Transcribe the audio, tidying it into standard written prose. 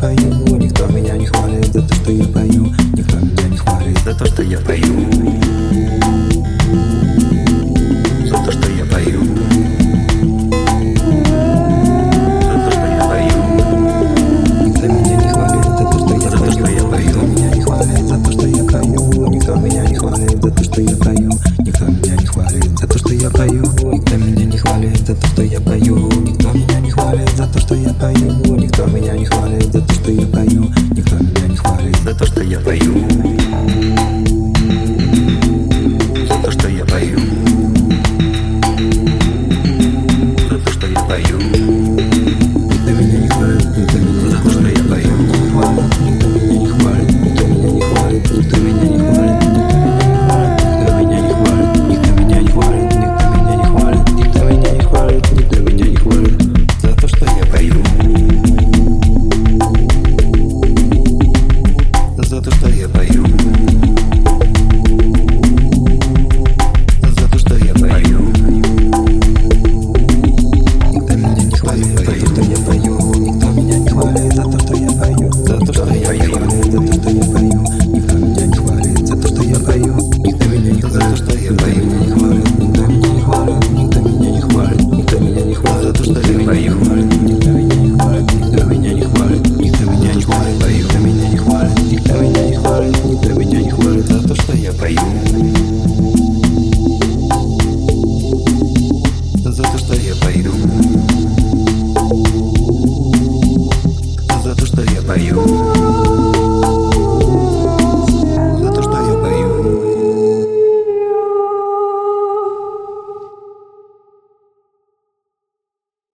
пою. Никто меня не хвалит за то, что я пою. Никто меня не хвалит за то, что я пою. За то, что я пою. За то, что я пою. Никто меня не хвалит за то, что я пою. Никто меня не хвалит за то, что я пою. Никто меня не хвалит за то, что я пою. Никто меня не хвалит за то, что я пою. Никто меня не хвалит за то, что я пою. Никто меня не хвалит за то, что я пою. Никто меня не хвалит за то, что я пою. Никто меня не хвалит за то, что я пою. За то, что я пою. За то, что я пою. Никто меня не хвалит, никто меня за то, что я пою. Никто меня не хвалит, никто меня не хвалит, никто меня не хвалит, никто меня не хвалит, никто меня не хвалит, никто меня не хвалит, никто меня не хвалит, никто меня не хвалит за то, что я пою. За то, что я пою. За то, что я пою. Никто меня не хвалит за то, что я пою. Никто меня не хвалит за то, что я пою. За то, что я пою. За то, что я пою. Никто меня не хвалит за то, что я пою. Никто меня не хвалит за то, что я пою. Никто меня не хвалит. Никто меня не хвалит. Никто меня не хвалит за то, что я пою. Никто меня не хвалит. Никто меня не хвалит. Никто меня не хвалит. Никто меня не хвалит. Никто меня не хвалит. Никто меня не хвалит за то, что я пою. За то, что я пою. За то, что я пою.